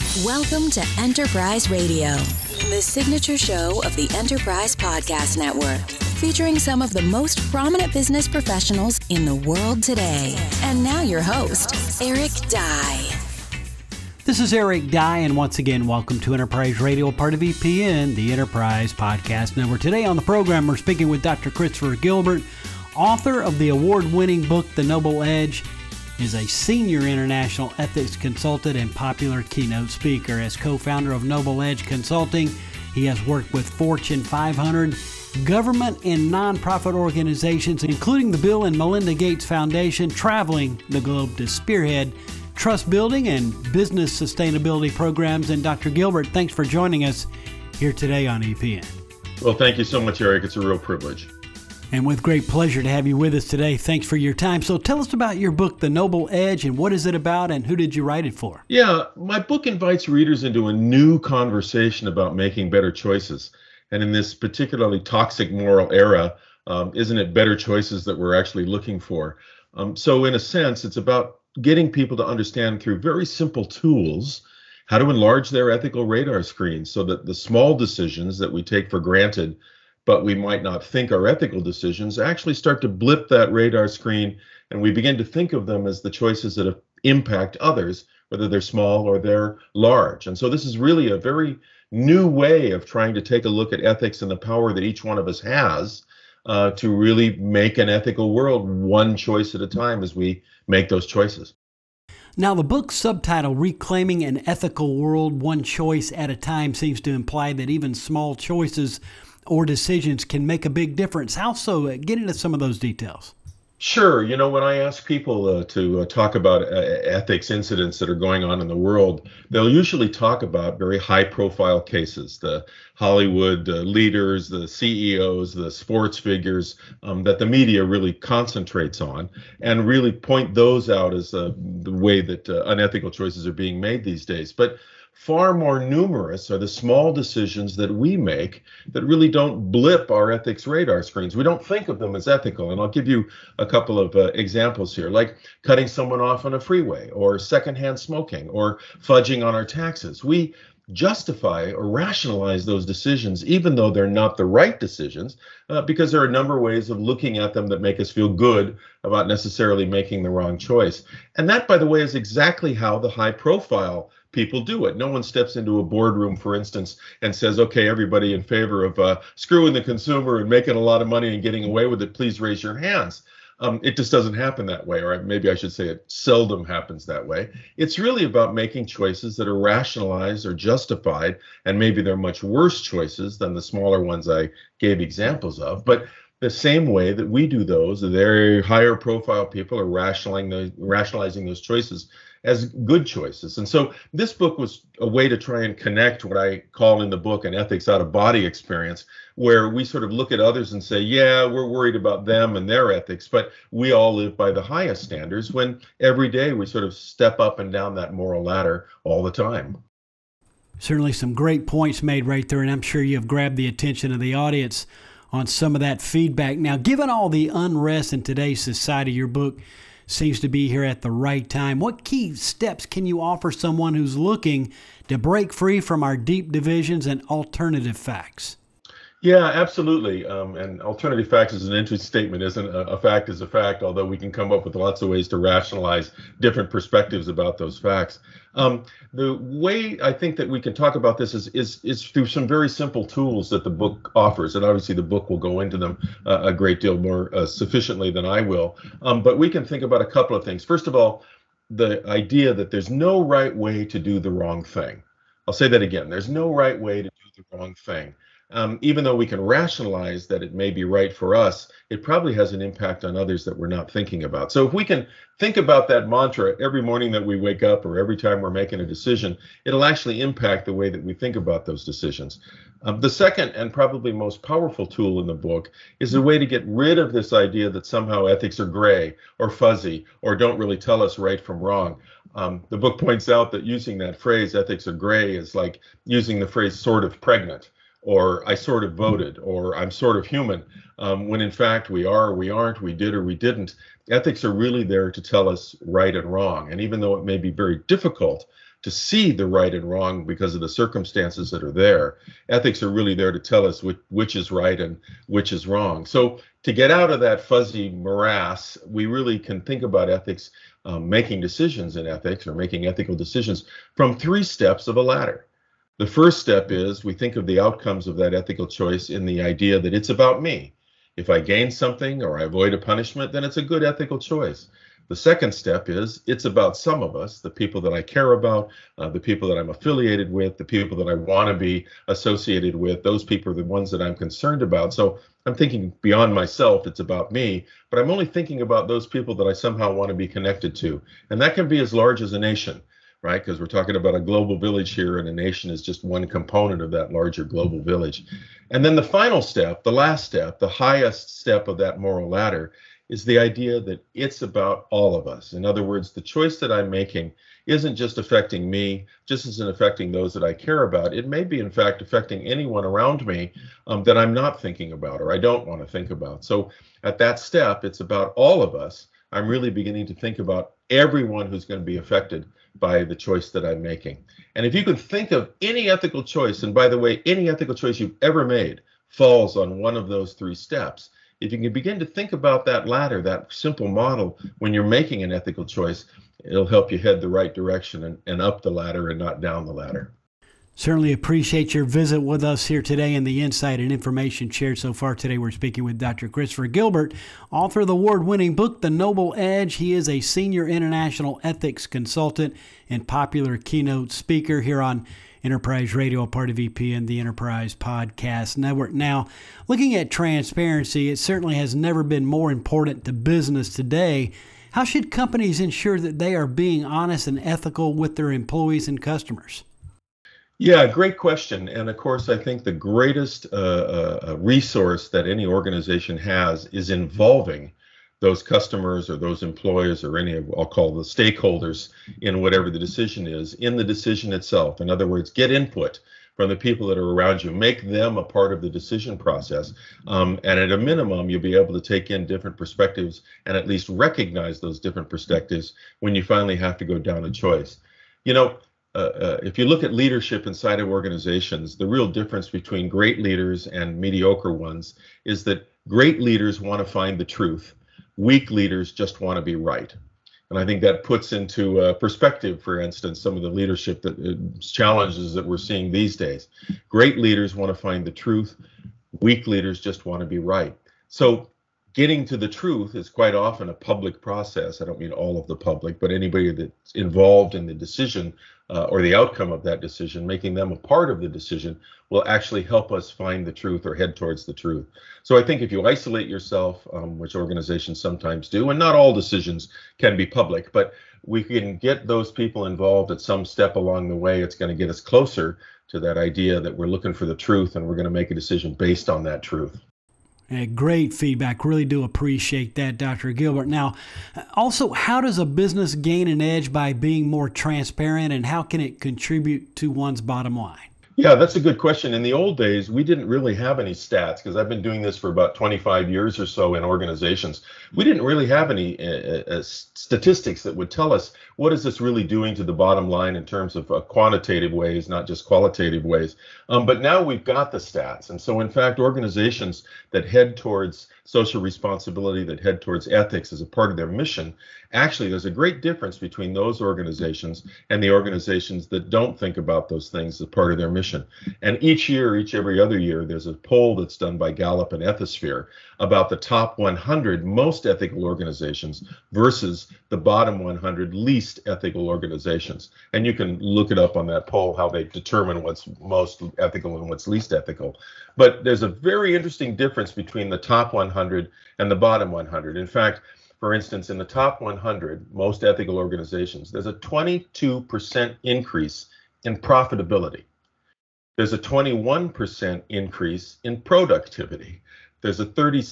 Welcome to Enterprise Radio, the signature show of the Enterprise Podcast Network, featuring some of the most prominent business professionals in the world today. And now your host, Eric Dye. This is Eric Dye, and once again, welcome to Enterprise Radio, part of EPN, the Enterprise Podcast Network. Today on the program, we're speaking with Dr. Christopher Gilbert, author of the award-winning book, The Noble Edge. Is a senior international ethics consultant and popular keynote speaker. As co-founder of Noble Edge Consulting, he has worked with Fortune 500, government and nonprofit organizations, including the Bill and Melinda Gates Foundation, traveling the globe to spearhead trust building and business sustainability programs. And Dr. Gilbert, thanks for joining us here today on EPN. Well, thank you so much, Eric. It's a real privilege. And with great pleasure to have you with us today. Thanks for your time. So tell us about your book, The Noble Edge, and what is it about, and who did you write it for? Yeah, my book invites readers into a new conversation about making better choices. And in this particularly toxic moral era, isn't it better choices that we're actually looking for? So in a sense, it's about getting people to understand through very simple tools how to enlarge their ethical radar screens so that the small decisions that we take for granted but we might not think are ethical decisions, actually start to blip that radar screen, and we begin to think of them as the choices that impact others, whether they're small or they're large. And so this is really a very new way of trying to take a look at ethics and the power that each one of us has to really make an ethical world one choice at a time as we make those choices. Now, the book's subtitle, Reclaiming an Ethical World One Choice at a Time, seems to imply that even small choices or decisions can make a big difference. How so? Get into some of those details. Sure. You know, when I ask people to talk about ethics incidents that are going on in the world, they'll usually talk about very high-profile cases, the Hollywood leaders, the CEOs, the sports figures that the media really concentrates on, and really point those out as the way that unethical choices are being made these days. But far more numerous are the small decisions that we make that really don't blip our ethics radar screens. We don't think of them as ethical. And I'll give you a couple of examples here, like cutting someone off on a freeway, or secondhand smoking, or fudging on our taxes. We justify or rationalize those decisions, even though they're not the right decisions, because there are a number of ways of looking at them that make us feel good about necessarily making the wrong choice. And that, by the way, is exactly how the high-profile people do it. No one steps into a boardroom, for instance, and says, okay, everybody in favor of screwing the consumer and making a lot of money and getting away with it, please raise your hands. It just doesn't happen that way, or maybe I should say it seldom happens that way. It's really about making choices that are rationalized or justified, and maybe they're much worse choices than the smaller ones I gave examples of. But the same way that we do those, the very higher profile people are rationalizing those choices as good choices. And so this book was a way to try and connect what I call in the book an ethics out of body experience, where we sort of look at others and say, yeah, we're worried about them and their ethics, but we all live by the highest standards, when every day we sort of step up and down that moral ladder all the time. Certainly some great points made right there, and I'm sure you have grabbed the attention of the audience on some of that feedback. Now, given all the unrest in today's society, your book seems to be here at the right time. What key steps can you offer someone who's looking to break free from our deep divisions and alternative facts? Yeah, absolutely. And alternative facts is an interesting statement, isn't it? A fact is a fact, although we can come up with lots of ways to rationalize different perspectives about those facts. The way I think that we can talk about this is through some very simple tools that the book offers. And obviously the book will go into them a great deal more sufficiently than I will. But we can think about a couple of things. First of all, the idea that there's no right way to do the wrong thing. I'll say that again. There's no right way to do the wrong thing. Even though we can rationalize that it may be right for us, it probably has an impact on others that we're not thinking about. So if we can think about that mantra every morning that we wake up, or every time we're making a decision, it'll actually impact the way that we think about those decisions. The second and probably most powerful tool in the book is a way to get rid of this idea that somehow ethics are gray or fuzzy or don't really tell us right from wrong. The book points out that using that phrase, ethics are gray, is like using the phrase sort of pregnant, or I sort of voted, or I'm sort of human, when in fact we are or we aren't, we did or we didn't. Ethics are really there to tell us right and wrong. And even though it may be very difficult to see the right and wrong because of the circumstances that are there. Ethics are really there to tell us which is right and which is wrong. So to get out of that fuzzy morass, we really can think about ethics, making decisions in ethics or making ethical decisions from 3 steps of a ladder. The first step is we think of the outcomes of that ethical choice in the idea that it's about me. If I gain something or I avoid a punishment, then it's a good ethical choice. The second step is it's about some of us, the people that I care about, the people that I'm affiliated with, the people that I want to be associated with. Those people are the ones that I'm concerned about. So I'm thinking beyond myself, it's about me, but I'm only thinking about those people that I somehow want to be connected to. And that can be as large as a nation, right? Because we're talking about a global village here, and a nation is just one component of that larger global village. And then the final step, the last step, the highest step of that moral ladder is the idea that it's about all of us. In other words, the choice that I'm making isn't just affecting me, just isn't affecting those that I care about. It may be, in fact, affecting anyone around me that I'm not thinking about or I don't want to think about. So at that step, it's about all of us. I'm really beginning to think about everyone who's going to be affected by the choice that I'm making. And if you can think of any ethical choice, and by the way, any ethical choice you've ever made falls on one of those 3 steps. If you can begin to think about that ladder, that simple model, when you're making an ethical choice, it'll help you head the right direction and up the ladder and not down the ladder. Certainly appreciate your visit with us here today and the insight and information shared so far today. We're speaking with Dr. Christopher Gilbert, author of the award-winning book, The Noble Edge. He is a senior international ethics consultant and popular keynote speaker here on Enterprise Radio, a part of EPN, the Enterprise Podcast Network. Now, looking at transparency, it certainly has never been more important to business today. How should companies ensure that they are being honest and ethical with their employees and customers? Yeah, great question. And of course, I think the greatest resource that any organization has is involving those customers or those employees or any of, I'll call the stakeholders in whatever the decision is, in the decision itself. In other words, get input from the people that are around you, make them a part of the decision process. And at a minimum, you'll be able to take in different perspectives and at least recognize those different perspectives when you finally have to go down a choice. You know, if you look at leadership inside of organizations, the real difference between great leaders and mediocre ones is that great leaders want to find the truth. Weak leaders just want to be right. And I think that puts into perspective, for instance, some of the leadership challenges that we're seeing these days. Great leaders want to find the truth. Weak leaders just want to be right. So getting to the truth is quite often a public process. I don't mean all of the public, but anybody that's involved in the decision or the outcome of that decision, making them a part of the decision will actually help us find the truth or head towards the truth. So I think if you isolate yourself, which organizations sometimes do, and not all decisions can be public, but we can get those people involved at some step along the way, it's going to get us closer to that idea that we're looking for the truth and we're going to make a decision based on that truth. Great feedback. Really do appreciate that, Dr. Gilbert. Now, also, how does a business gain an edge by being more transparent, and how can it contribute to one's bottom line? Yeah, that's a good question. In the old days, we didn't really have any stats because I've been doing this for about 25 years or so in organizations. We didn't really have any statistics that would tell us what is this really doing to the bottom line in terms of quantitative ways, not just qualitative ways. But now we've got the stats. And so, in fact, organizations that head towards social responsibility, that head towards ethics as a part of their mission, actually, there's a great difference between those organizations and the organizations that don't think about those things as part of their mission. And each year, every other year, there's a poll that's done by Gallup and Ethisphere about the top 100 most ethical organizations versus the bottom 100 least ethical organizations. And you can look it up on that poll, how they determine what's most ethical and what's least ethical. But there's a very interesting difference between the top 100 and the bottom 100. In fact, for instance, in the top 100 most ethical organizations, there's a 22% increase in profitability. There's a 21% increase in productivity. There's a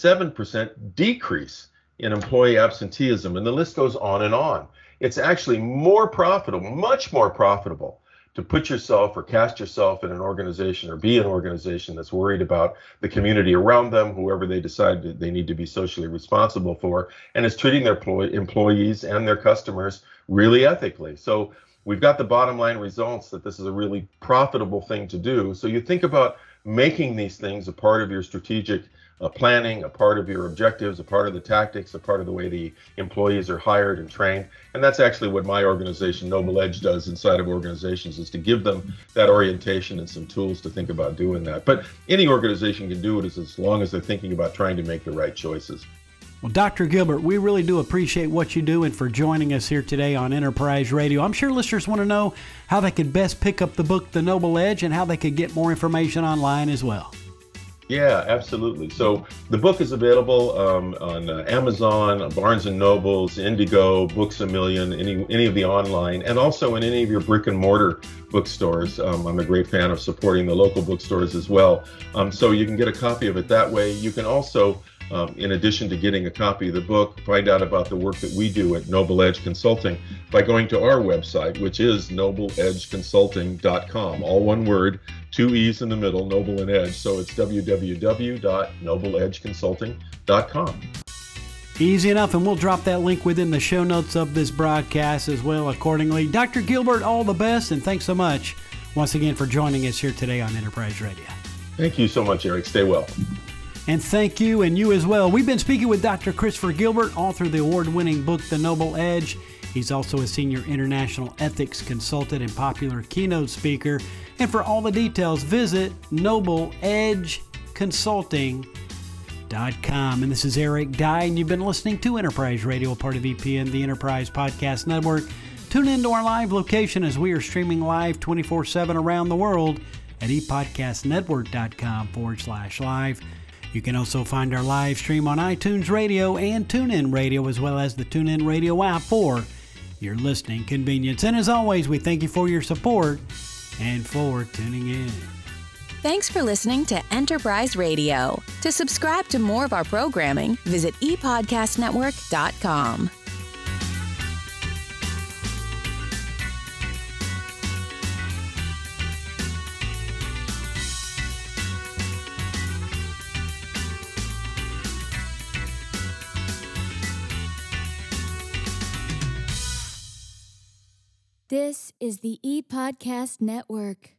37% decrease in employee absenteeism, and the list goes on and on. It's actually more profitable, much more profitable, to put yourself or cast yourself in an organization or be an organization that's worried about the community around them, whoever they decide that they need to be socially responsible for, and is treating their employees and their customers really ethically. So we've got the bottom line results that this is a really profitable thing to do. So you think about making these things a part of your strategic planning, a part of your objectives, a part of the tactics, a part of the way the employees are hired and trained. And that's actually what my organization, Noble Edge, does inside of organizations, is to give them that orientation and some tools to think about doing that. But any organization can do it as long as they're thinking about trying to make the right choices. Well, Dr. Gilbert, we really do appreciate what you do and for joining us here today on Enterprise Radio. I'm sure listeners want to know how they could best pick up the book, The Noble Edge, and how they could get more information online as well. Yeah, absolutely. So the book is available on Amazon, Barnes & Nobles, Indigo, Books A Million, any of the online, and also in any of your brick and mortar bookstores. I'm a great fan of supporting the local bookstores as well. So you can get a copy of it that way. You can also, in addition to getting a copy of the book, find out about the work that we do at Noble Edge Consulting by going to our website, which is nobleedgeconsulting.com. All one word, 2 E's in the middle, Noble and Edge. So it's www.nobleedgeconsulting.com. Easy enough, and we'll drop that link within the show notes of this broadcast as well accordingly. Dr. Gilbert, all the best, and thanks so much once again for joining us here today on Enterprise Radio. Thank you so much, Eric. Stay well. And thank you, and you as well. We've been speaking with Dr. Christopher Gilbert, author of the award-winning book, The Noble Edge. He's also a senior international ethics consultant and popular keynote speaker. And for all the details, visit nobleedgeconsulting.com. And this is Eric Dye, and you've been listening to Enterprise Radio, part of EPN, the Enterprise Podcast Network. Tune into our live location as we are streaming live 24/7 around the world at epodcastnetwork.com/live. You can also find our live stream on iTunes Radio and TuneIn Radio, as well as the TuneIn Radio app for your listening convenience. And as always, we thank you for your support and for tuning in. Thanks for listening to Enterprise Radio. To subscribe to more of our programming, visit epodcastnetwork.com. This is the ePodcast Network.